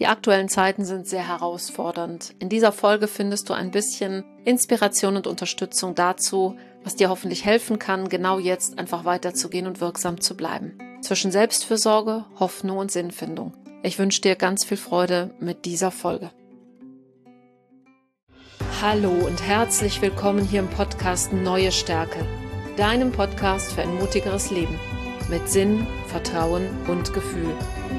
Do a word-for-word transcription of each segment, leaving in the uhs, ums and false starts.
Die aktuellen Zeiten sind sehr herausfordernd. In dieser Folge findest du ein bisschen Inspiration und Unterstützung dazu, was dir hoffentlich helfen kann, genau jetzt einfach weiterzugehen und wirksam zu bleiben. Zwischen Selbstfürsorge, Hoffnung und Sinnfindung. Ich wünsche dir ganz viel Freude mit dieser Folge. Hallo und herzlich willkommen hier im Podcast Neue Stärke, deinem Podcast für ein mutigeres Leben mit Sinn, Vertrauen und Gefühl.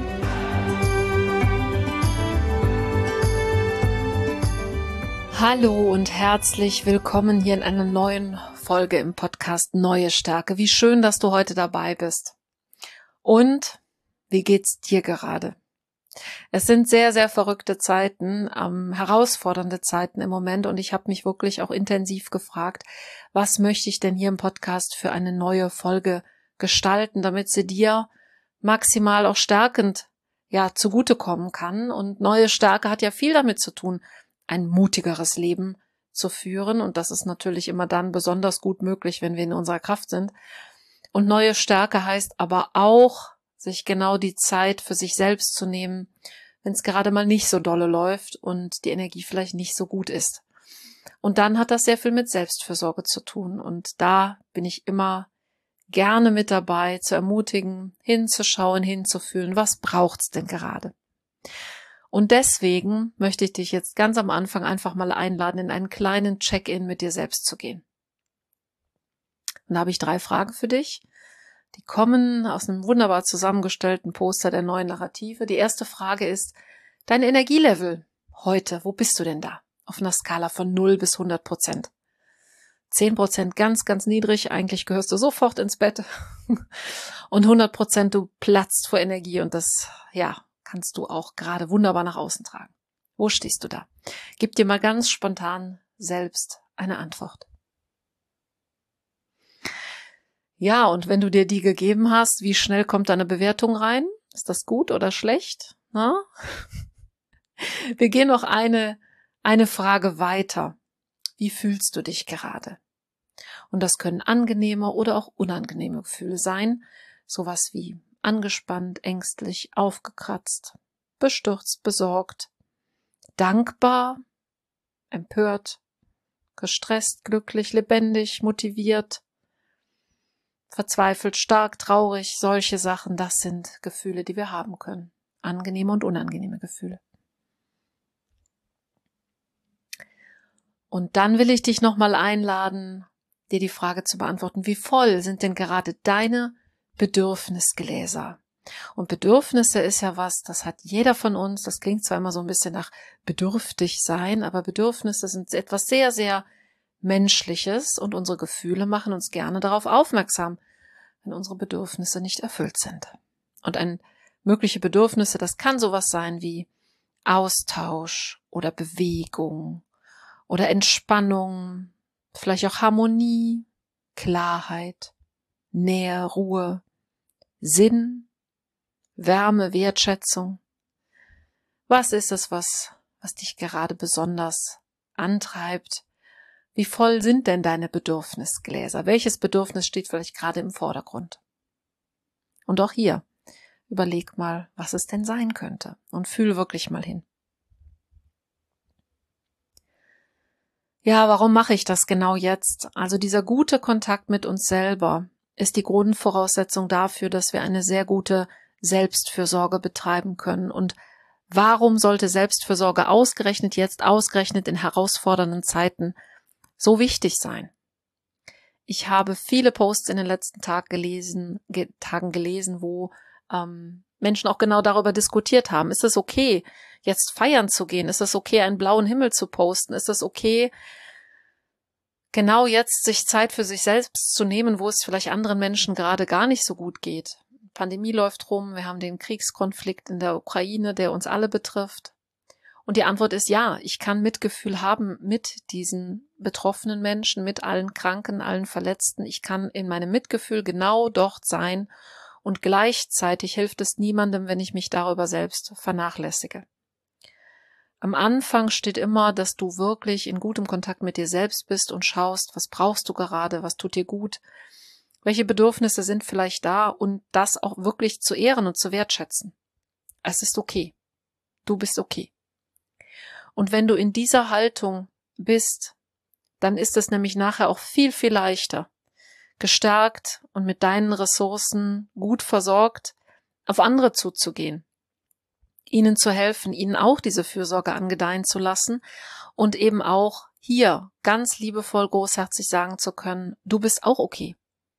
Hallo und herzlich willkommen hier in einer neuen Folge im Podcast Neue Stärke. Wie schön, dass du heute dabei bist. Und wie geht's dir gerade? Es sind sehr, sehr verrückte Zeiten, ähm, herausfordernde Zeiten im Moment und ich habe mich wirklich auch intensiv gefragt, was möchte ich denn hier im Podcast für eine neue Folge gestalten, damit sie dir maximal auch stärkend ja zugutekommen kann. Und neue Stärke hat ja viel damit zu tun, ein mutigeres Leben zu führen. Und das ist natürlich immer dann besonders gut möglich, wenn wir in unserer Kraft sind. Und neue Stärke heißt aber auch, sich genau die Zeit für sich selbst zu nehmen, wenn es gerade mal nicht so dolle läuft und die Energie vielleicht nicht so gut ist. Und dann hat das sehr viel mit Selbstfürsorge zu tun. Und da bin ich immer gerne mit dabei, zu ermutigen, hinzuschauen, hinzufühlen, was braucht's denn gerade? Und deswegen möchte ich dich jetzt ganz am Anfang einfach mal einladen, in einen kleinen Check-in mit dir selbst zu gehen. Und da habe ich drei Fragen für dich. Die kommen aus einem wunderbar zusammengestellten Poster der neuen Narrative. Die erste Frage ist, dein Energielevel heute, wo bist du denn da? Auf einer Skala von null bis hundert Prozent. zehn Prozent ganz, ganz niedrig, eigentlich gehörst du sofort ins Bett. Und hundert Prozent du platzt vor Energie und das, ja, kannst du auch gerade wunderbar nach außen tragen. Wo stehst du da? Gib dir mal ganz spontan selbst eine Antwort. Ja, und wenn du dir die gegeben hast, wie schnell kommt deine Bewertung rein? Ist das gut oder schlecht? Na? Wir gehen noch eine, eine Frage weiter. Wie fühlst du dich gerade? Und das können angenehme oder auch unangenehme Gefühle sein. Sowas wie angespannt, ängstlich, aufgekratzt, bestürzt, besorgt, dankbar, empört, gestresst, glücklich, lebendig, motiviert, verzweifelt, stark, traurig, solche Sachen, das sind Gefühle, die wir haben können. Angenehme und unangenehme Gefühle. Und dann will ich dich nochmal einladen, dir die Frage zu beantworten, wie voll sind denn gerade deine Bedürfnisgläser? Und Bedürfnisse ist ja was, das hat jeder von uns, das klingt zwar immer so ein bisschen nach bedürftig sein, aber Bedürfnisse sind etwas sehr, sehr Menschliches und unsere Gefühle machen uns gerne darauf aufmerksam, wenn unsere Bedürfnisse nicht erfüllt sind. Und ein mögliche Bedürfnisse, das kann sowas sein wie Austausch oder Bewegung oder Entspannung, vielleicht auch Harmonie, Klarheit, Nähe, Ruhe, Sinn, Wärme, Wertschätzung. Was ist es, was, was dich gerade besonders antreibt? Wie voll sind denn deine Bedürfnisgläser? Welches Bedürfnis steht vielleicht gerade im Vordergrund? Und auch hier, überleg mal, was es denn sein könnte und fühl wirklich mal hin. Ja, warum mache ich das genau jetzt? Also dieser gute Kontakt mit uns selber ist die Grundvoraussetzung dafür, dass wir eine sehr gute Selbstfürsorge betreiben können. Und warum sollte Selbstfürsorge ausgerechnet jetzt, ausgerechnet in herausfordernden Zeiten so wichtig sein? Ich habe viele Posts in den letzten Tag gelesen, ge- Tagen gelesen, wo ähm, Menschen auch genau darüber diskutiert haben. Ist es okay, jetzt feiern zu gehen? Ist es okay, einen blauen Himmel zu posten? Ist es okay, genau jetzt sich Zeit für sich selbst zu nehmen, wo es vielleicht anderen Menschen gerade gar nicht so gut geht? Pandemie läuft rum, wir haben den Kriegskonflikt in der Ukraine, der uns alle betrifft. Und die Antwort ist ja, ich kann Mitgefühl haben mit diesen betroffenen Menschen, mit allen Kranken, allen Verletzten. Ich kann in meinem Mitgefühl genau dort sein und gleichzeitig hilft es niemandem, wenn ich mich darüber selbst vernachlässige. Am Anfang steht immer, dass du wirklich in gutem Kontakt mit dir selbst bist und schaust, was brauchst du gerade, was tut dir gut, welche Bedürfnisse sind vielleicht da und das auch wirklich zu ehren und zu wertschätzen. Es ist okay. Du bist okay. Und wenn du in dieser Haltung bist, dann ist es nämlich nachher auch viel, viel leichter, gestärkt und mit deinen Ressourcen gut versorgt, auf andere zuzugehen, ihnen zu helfen, ihnen auch diese Fürsorge angedeihen zu lassen und eben auch hier ganz liebevoll, großherzig sagen zu können, du bist auch okay.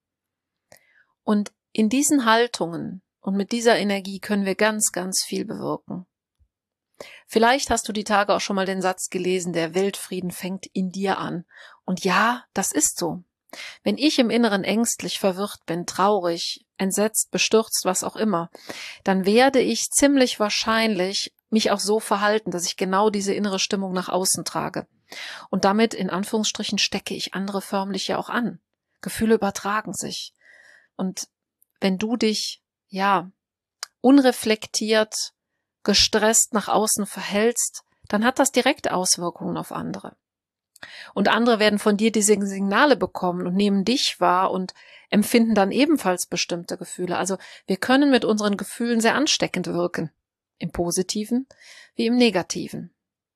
Und in diesen Haltungen und mit dieser Energie können wir ganz, ganz viel bewirken. Vielleicht hast du die Tage auch schon mal den Satz gelesen, der Weltfrieden fängt in dir an. Und ja, das ist so. Wenn ich im Inneren ängstlich, verwirrt bin, traurig, entsetzt, bestürzt, was auch immer, dann werde ich ziemlich wahrscheinlich mich auch so verhalten, dass ich genau diese innere Stimmung nach außen trage. Und damit, in Anführungsstrichen, stecke ich andere förmlich ja auch an. Gefühle übertragen sich. Und wenn du dich, ja, unreflektiert, gestresst nach außen verhältst, dann hat das direkt Auswirkungen auf andere. Und andere werden von dir diese Signale bekommen und nehmen dich wahr und empfinden dann ebenfalls bestimmte Gefühle. Also wir können mit unseren Gefühlen sehr ansteckend wirken, im Positiven wie im Negativen.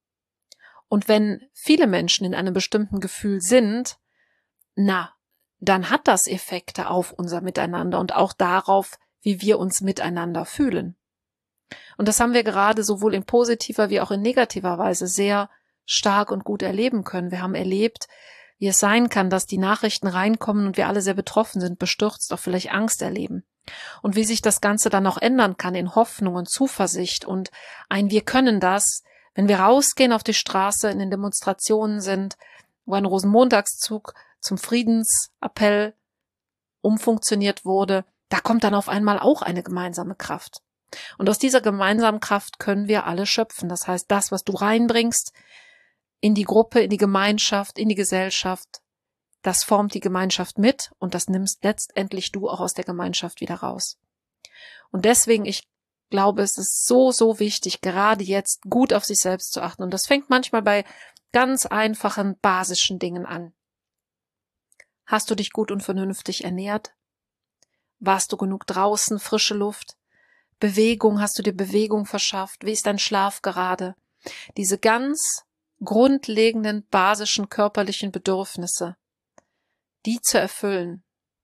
Und wenn viele Menschen in einem bestimmten Gefühl sind, na, dann hat das Effekte auf unser Miteinander und auch darauf, wie wir uns miteinander fühlen. Und das haben wir gerade sowohl in positiver wie auch in negativer Weise sehr stark und gut erleben können. Wir haben erlebt, wie es sein kann, dass die Nachrichten reinkommen und wir alle sehr betroffen sind, bestürzt, auch vielleicht Angst erleben. Und wie sich das Ganze dann auch ändern kann in Hoffnung und Zuversicht und ein Wir können das, wenn wir rausgehen auf die Straße, in den Demonstrationen sind, wo ein Rosenmontagszug zum Friedensappell umfunktioniert wurde, da kommt dann auf einmal auch eine gemeinsame Kraft. Und aus dieser gemeinsamen Kraft können wir alle schöpfen. Das heißt, das, was du reinbringst in die Gruppe, in die Gemeinschaft, in die Gesellschaft, das formt die Gemeinschaft mit und das nimmst letztendlich du auch aus der Gemeinschaft wieder raus. Und deswegen, ich glaube, es ist so, so wichtig, gerade jetzt gut auf sich selbst zu achten. Und das fängt manchmal bei ganz einfachen, basischen Dingen an. Hast du dich gut und vernünftig ernährt? Warst du genug draußen, frische Luft? Bewegung, hast du dir Bewegung verschafft? Wie ist dein Schlaf gerade? Diese ganz grundlegenden, basischen körperlichen Bedürfnisse, die zu erfüllen,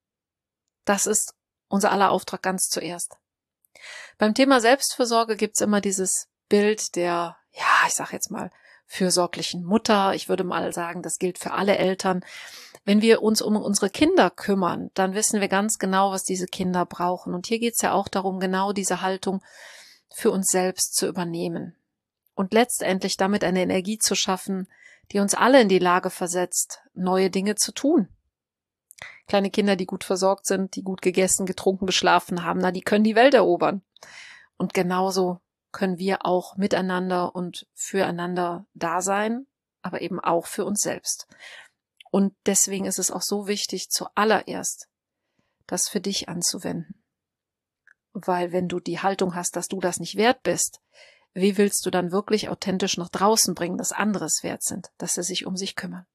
das ist unser aller Auftrag ganz zuerst. Beim Thema Selbstfürsorge gibt's immer dieses Bild der, ja, ich sag jetzt mal, fürsorglichen Mutter. Ich würde mal sagen, das gilt für alle Eltern. Wenn wir uns um unsere Kinder kümmern, dann wissen wir ganz genau, was diese Kinder brauchen. Und hier geht's ja auch darum, genau diese Haltung für uns selbst zu übernehmen. Und letztendlich damit eine Energie zu schaffen, die uns alle in die Lage versetzt, neue Dinge zu tun. Kleine Kinder, die gut versorgt sind, die gut gegessen, getrunken, geschlafen haben, na, die können die Welt erobern. Und genauso können wir auch miteinander und füreinander da sein, aber eben auch für uns selbst. Und deswegen ist es auch so wichtig, zuallererst das für dich anzuwenden. Weil wenn du die Haltung hast, dass du das nicht wert bist, wie willst du dann wirklich authentisch nach draußen bringen, dass andere es wert sind, dass sie sich um sich kümmern?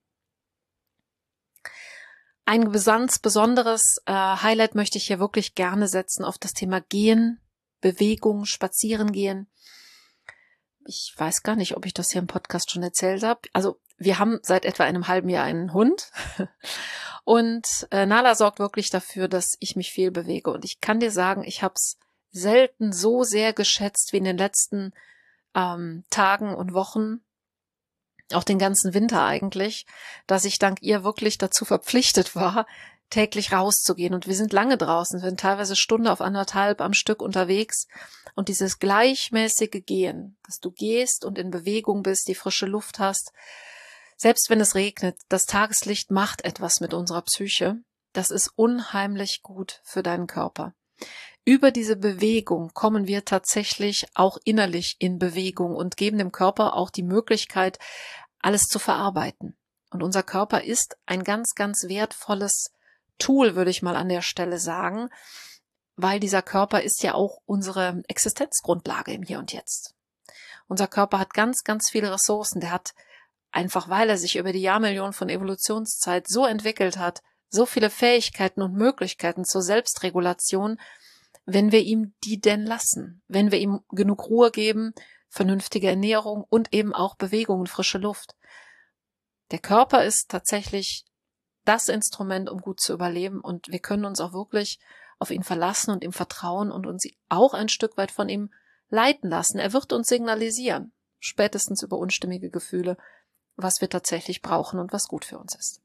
Ein ganz besonderes äh, Highlight möchte ich hier wirklich gerne setzen auf das Thema Gehen, Bewegung, Spazierengehen. Ich weiß gar nicht, ob ich das hier im Podcast schon erzählt habe. Also wir haben seit etwa einem halben Jahr einen Hund und äh, Nala sorgt wirklich dafür, dass ich mich viel bewege. Und ich kann dir sagen, ich habe es selten so sehr geschätzt wie in den letzten ähm, Tagen und Wochen, auch den ganzen Winter eigentlich, dass ich dank ihr wirklich dazu verpflichtet war, täglich rauszugehen. Und wir sind lange draußen, wir sind teilweise Stunde auf anderthalb am Stück unterwegs. Und dieses gleichmäßige Gehen, dass du gehst und in Bewegung bist, die frische Luft hast, selbst wenn es regnet, das Tageslicht macht etwas mit unserer Psyche. Das ist unheimlich gut für deinen Körper. Über diese Bewegung kommen wir tatsächlich auch innerlich in Bewegung und geben dem Körper auch die Möglichkeit, alles zu verarbeiten. Und unser Körper ist ein ganz, ganz wertvolles Tool, würde ich mal an der Stelle sagen, weil dieser Körper ist ja auch unsere Existenzgrundlage im Hier und Jetzt. Unser Körper hat ganz, ganz viele Ressourcen. Der hat einfach, weil er sich über die Jahrmillionen von Evolutionszeit so entwickelt hat, so viele Fähigkeiten und Möglichkeiten zur Selbstregulation, wenn wir ihm die denn lassen, wenn wir ihm genug Ruhe geben, vernünftige Ernährung und eben auch Bewegung und frische Luft. Der Körper ist tatsächlich das Instrument, um gut zu überleben, und wir können uns auch wirklich auf ihn verlassen und ihm vertrauen und uns auch ein Stück weit von ihm leiten lassen. Er wird uns signalisieren, spätestens über unstimmige Gefühle, was wir tatsächlich brauchen und was gut für uns ist.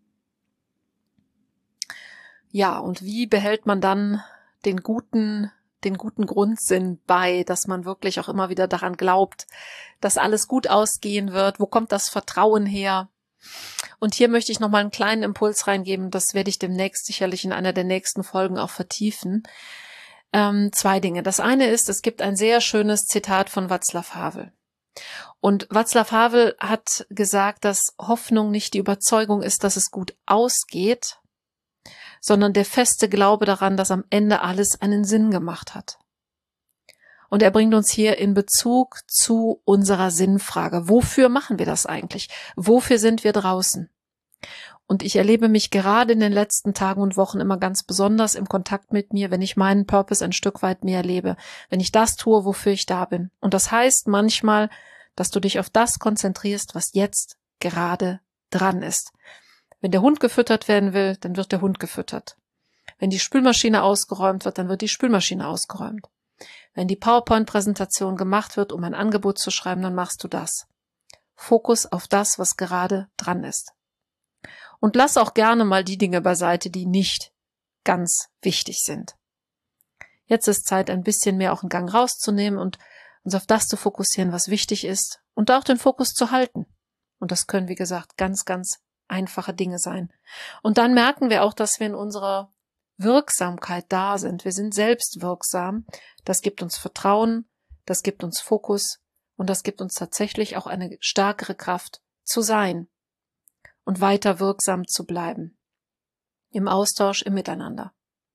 Ja, und wie behält man dann den guten, den guten Grundsinn bei, dass man wirklich auch immer wieder daran glaubt, dass alles gut ausgehen wird? Wo kommt das Vertrauen her? Und hier möchte ich nochmal einen kleinen Impuls reingeben, das werde ich demnächst sicherlich in einer der nächsten Folgen auch vertiefen. Ähm, zwei Dinge. Das eine ist, es gibt ein sehr schönes Zitat von Václav Havel. Und Václav Havel hat gesagt, dass Hoffnung nicht die Überzeugung ist, dass es gut ausgeht, sondern der feste Glaube daran, dass am Ende alles einen Sinn gemacht hat. Und er bringt uns hier in Bezug zu unserer Sinnfrage. Wofür machen wir das eigentlich? Wofür sind wir draußen? Und ich erlebe mich gerade in den letzten Tagen und Wochen immer ganz besonders im Kontakt mit mir, wenn ich meinen Purpose ein Stück weit mehr lebe, wenn ich das tue, wofür ich da bin. Und das heißt manchmal, dass du dich auf das konzentrierst, was jetzt gerade dran ist. Wenn der Hund gefüttert werden will, dann wird der Hund gefüttert. Wenn die Spülmaschine ausgeräumt wird, dann wird die Spülmaschine ausgeräumt. Wenn die PowerPoint-Präsentation gemacht wird, um ein Angebot zu schreiben, dann machst du das. Fokus auf das, was gerade dran ist. Und lass auch gerne mal die Dinge beiseite, die nicht ganz wichtig sind. Jetzt ist Zeit, ein bisschen mehr auch einen Gang rauszunehmen und uns auf das zu fokussieren, was wichtig ist, und auch den Fokus zu halten. Und das können, wie gesagt, ganz, ganz einfache Dinge sein. Und dann merken wir auch, dass wir in unserer Wirksamkeit da sind. Wir sind selbst wirksam. Das gibt uns Vertrauen, das gibt uns Fokus und das gibt uns tatsächlich auch eine stärkere Kraft zu sein und weiter wirksam zu bleiben. Im Austausch, im Miteinander.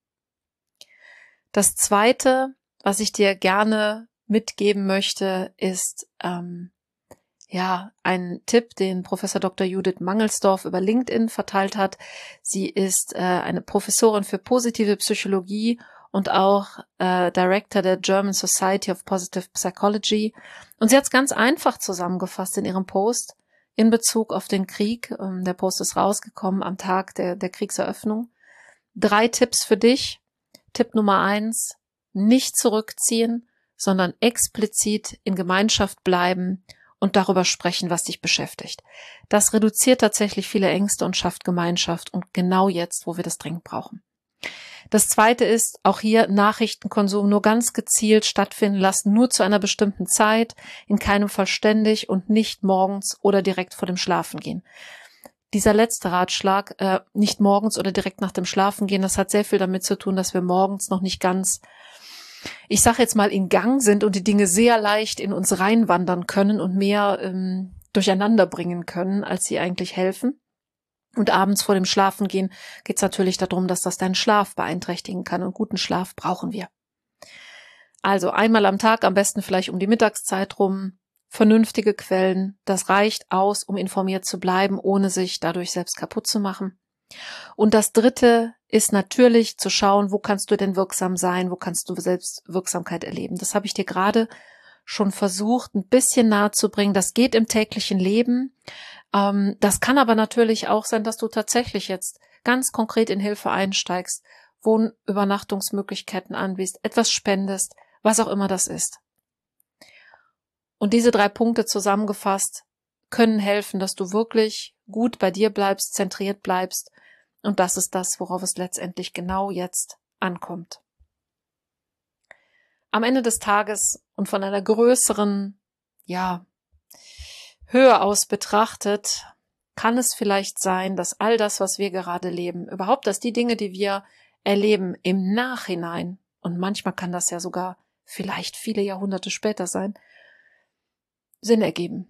Das Zweite, was ich dir gerne mitgeben möchte, ist ähm, ja ein Tipp, den Professor Doktor Judith Mangelsdorf über LinkedIn verteilt hat. Sie ist äh, eine Professorin für positive Psychologie und auch äh, Director der German Society of Positive Psychology. Und sie hat es ganz einfach zusammengefasst in ihrem Post in Bezug auf den Krieg. Ähm, der Post ist rausgekommen am Tag der, der Kriegseröffnung. Drei Tipps für dich. Tipp Nummer eins, nicht zurückziehen, sondern explizit in Gemeinschaft bleiben und darüber sprechen, was dich beschäftigt. Das reduziert tatsächlich viele Ängste und schafft Gemeinschaft, und genau jetzt, wo wir das dringend brauchen. Das Zweite ist, auch hier Nachrichtenkonsum nur ganz gezielt stattfinden lassen, nur zu einer bestimmten Zeit, in keinem Fall ständig und nicht morgens oder direkt vor dem Schlafengehen. Dieser letzte Ratschlag, äh, nicht morgens oder direkt nach dem Schlafengehen, das hat sehr viel damit zu tun, dass wir morgens noch nicht ganz, ich sage jetzt mal, in Gang sind und die Dinge sehr leicht in uns reinwandern können und mehr ähm, durcheinander bringen können, als sie eigentlich helfen. Und abends vor dem Schlafengehen geht es natürlich darum, dass das deinen Schlaf beeinträchtigen kann, und guten Schlaf brauchen wir. Also einmal am Tag, am besten vielleicht um die Mittagszeit rum, vernünftige Quellen, das reicht aus, um informiert zu bleiben, ohne sich dadurch selbst kaputt zu machen. Und das Dritte ist natürlich zu schauen, wo kannst du denn wirksam sein, wo kannst du selbst Wirksamkeit erleben. Das habe ich dir gerade schon versucht, ein bisschen nahe zu bringen. Das geht im täglichen Leben. Ähm, das kann aber natürlich auch sein, dass du tatsächlich jetzt ganz konkret in Hilfe einsteigst, Wohnübernachtungsmöglichkeiten anbietest, etwas spendest, was auch immer das ist. Und diese drei Punkte zusammengefasst können helfen, dass du wirklich gut bei dir bleibst, zentriert bleibst. Und das ist das, worauf es letztendlich genau jetzt ankommt. Am Ende des Tages und von einer größeren, ja, Höhe aus betrachtet, kann es vielleicht sein, dass all das, was wir gerade leben, überhaupt, dass die Dinge, die wir erleben im Nachhinein, und manchmal kann das ja sogar vielleicht viele Jahrhunderte später sein, Sinn ergeben.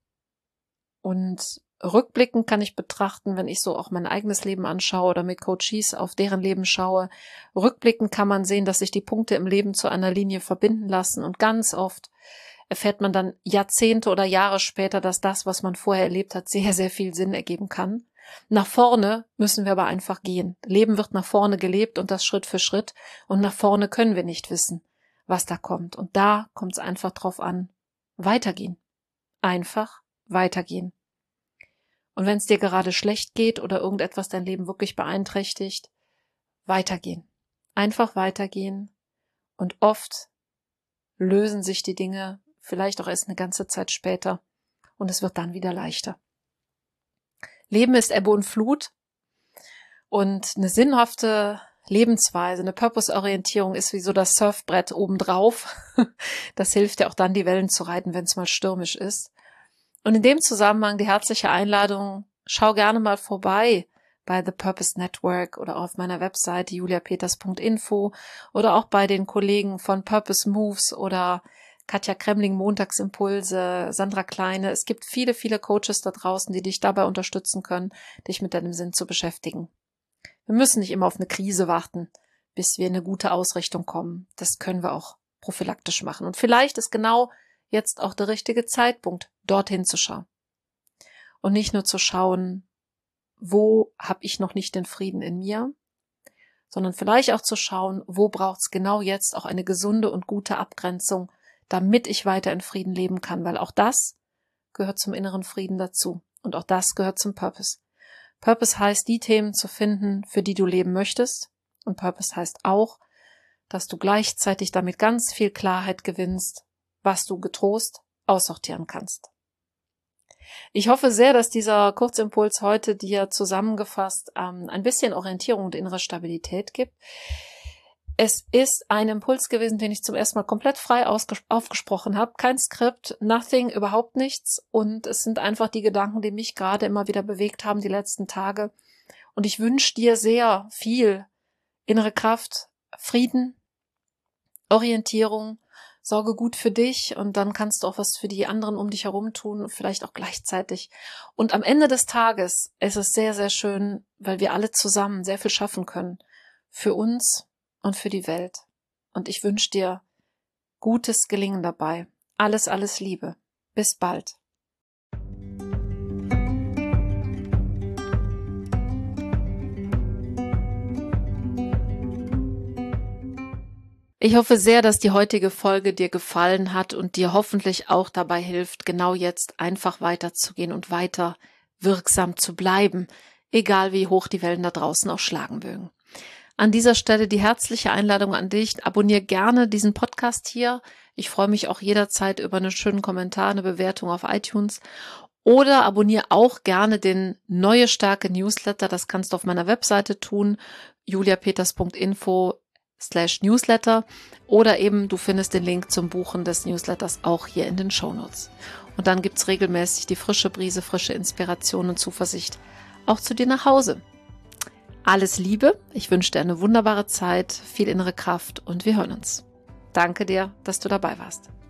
Und rückblickend kann ich betrachten, wenn ich so auch mein eigenes Leben anschaue oder mit Coaches auf deren Leben schaue, rückblickend kann man sehen, dass sich die Punkte im Leben zu einer Linie verbinden lassen, und ganz oft erfährt man dann Jahrzehnte oder Jahre später, dass das, was man vorher erlebt hat, sehr, sehr viel Sinn ergeben kann. Nach vorne müssen wir aber einfach gehen. Leben wird nach vorne gelebt, und das Schritt für Schritt, und nach vorne können wir nicht wissen, was da kommt. Und da kommt es einfach drauf an, weitergehen. Einfach weitergehen. Und wenn es dir gerade schlecht geht oder irgendetwas dein Leben wirklich beeinträchtigt, weitergehen. Einfach weitergehen. Und oft lösen sich die Dinge vielleicht auch erst eine ganze Zeit später und es wird dann wieder leichter. Leben ist Ebbe und Flut und eine sinnhafte Lebensweise, eine Purpose-Orientierung ist wie so das Surfbrett obendrauf. Das hilft dir auch dann, die Wellen zu reiten, wenn es mal stürmisch ist. Und in dem Zusammenhang die herzliche Einladung, schau gerne mal vorbei bei The Purpose Network oder auf meiner Webseite julia peters punkt info oder auch bei den Kollegen von Purpose Moves oder Katja Kremling, Montagsimpulse, Sandra Kleine. Es gibt viele, viele Coaches da draußen, die dich dabei unterstützen können, dich mit deinem Sinn zu beschäftigen. Wir müssen nicht immer auf eine Krise warten, bis wir in eine gute Ausrichtung kommen. Das können wir auch prophylaktisch machen. Und vielleicht ist genau jetzt auch der richtige Zeitpunkt, dorthin zu schauen. Und nicht nur zu schauen, wo habe ich noch nicht den Frieden in mir, sondern vielleicht auch zu schauen, wo braucht es genau jetzt auch eine gesunde und gute Abgrenzung, damit ich weiter in Frieden leben kann, weil auch das gehört zum inneren Frieden dazu und auch das gehört zum Purpose. Purpose heißt, die Themen zu finden, für die du leben möchtest, und Purpose heißt auch, dass du gleichzeitig damit ganz viel Klarheit gewinnst, was du getrost aussortieren kannst. Ich hoffe sehr, dass dieser Kurzimpuls heute dir zusammengefasst ähm, ein bisschen Orientierung und innere Stabilität gibt. Es ist ein Impuls gewesen, den ich zum ersten Mal komplett frei aufgesprochen habe. Kein Skript, nothing, überhaupt nichts. Und es sind einfach die Gedanken, die mich gerade immer wieder bewegt haben die letzten Tage. Und ich wünsche dir sehr viel innere Kraft, Frieden, Orientierung, sorge gut für dich und dann kannst du auch was für die anderen um dich herum tun, vielleicht auch gleichzeitig. Und am Ende des Tages ist es sehr, sehr schön, weil wir alle zusammen sehr viel schaffen können. Für uns und für die Welt. Und ich wünsche dir gutes Gelingen dabei. Alles, alles Liebe. Bis bald. Ich hoffe sehr, dass die heutige Folge dir gefallen hat und dir hoffentlich auch dabei hilft, genau jetzt einfach weiterzugehen und weiter wirksam zu bleiben, egal wie hoch die Wellen da draußen auch schlagen mögen. An dieser Stelle die herzliche Einladung an dich. Abonniere gerne diesen Podcast hier. Ich freue mich auch jederzeit über einen schönen Kommentar, eine Bewertung auf iTunes. Oder abonniere auch gerne den Neue Stärke Newsletter. Das kannst du auf meiner Webseite tun, julia peters punkt info slash newsletter. Oder eben du findest den Link zum Buchen des Newsletters auch hier in den Shownotes. Und dann gibt's regelmäßig die frische Brise, frische Inspiration und Zuversicht auch zu dir nach Hause. Alles Liebe, ich wünsche dir eine wunderbare Zeit, viel innere Kraft und wir hören uns. Danke dir, dass du dabei warst.